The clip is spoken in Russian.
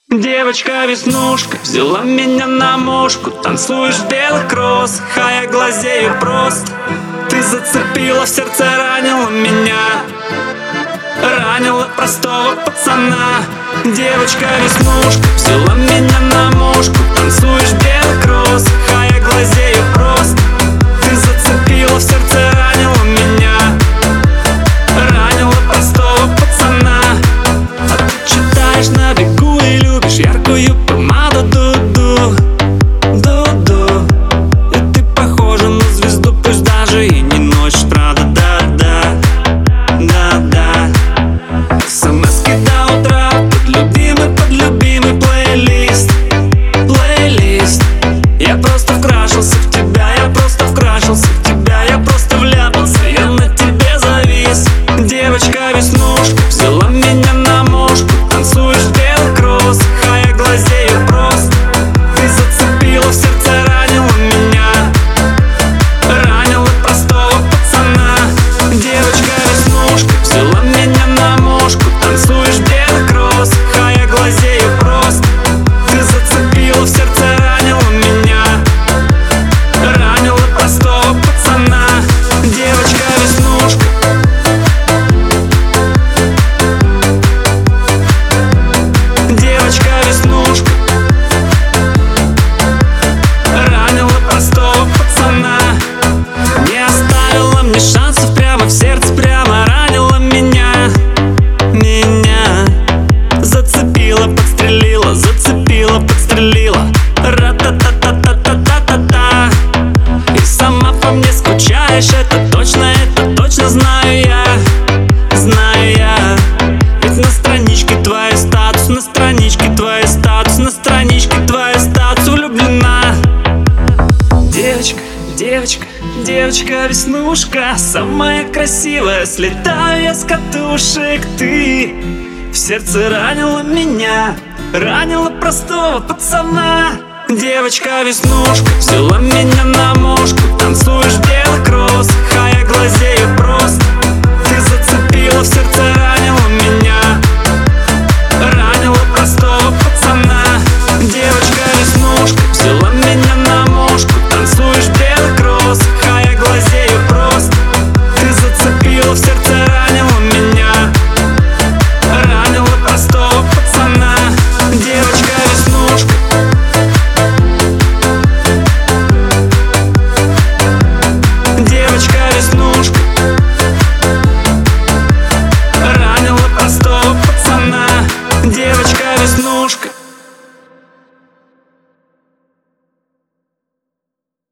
Девочка-веснушка взяла меня на мушку. Танцуешь в белых кроссах, а я глазею просто. Ты зацепила, в сердце ранила меня, ранила простого пацана. Девочка-веснушка взяла меня на мушку. Танцуешь в белых кроссах, а я глазею просто. Ты зацепила, в сердце ранила меня, ранила простого пацана. А ты читаешь на бегу и любишь яркую помаду Дуду, Дуду. И ты похожа на звезду, пусть даже и не носишь Прада. Да-да, да-да. СМС-ки до утра под любимый плейлист, плейлист. Я просто вкрашился в тебя, я просто вкрашился в тебя, я просто вляпался, я на тебе завис. Девочка-веснушка взяла меня на мушку. Танцуешь в белых кроссах, а я глазею просто. Ты зацепила, в сердце ранила меня, ранила простого пацана. Девочка-веснушка взяла меня на мушку. Танцуешь в белых кроссах, а я глазею просто. Ты зацепила, в сердце ранила меня, ранила простого пацана. Девочка-веснушка. Девочка-веснушка ранила простого пацана. Не оставила мне шансов, прямо в сердце, прямо ранила меня, меня. Зацепила, подстрелила, зацепила, подстрелила. Ра-та-та-та-та-та-та-та. И сама по мне скучаешь, это точно знаю я, знаю я. Ведь на страничке твой статус, на страничке твой статус, на страничке твой статус влюблена. Девочка, девочка, девочка-веснушка, самая красивая, слетаю я с катушек. Ты в сердце ранила меня, ранила простого пацана. Девочка-веснушка взяла меня на мушку. Танцуешь в белых кроссах, а я глазею просто. Ты зацепила, в сердце ранила меня, ранила простого пацана. Девочка-веснушка взяла меня на мушку. Танцуешь в белых кроссах, а я глазею просто. Ты зацепила, в сердце ранила меня, ранила простого пацана. Девочка-веснушка. Девочка-веснушка ранила простого пацана. Девочка-веснушка.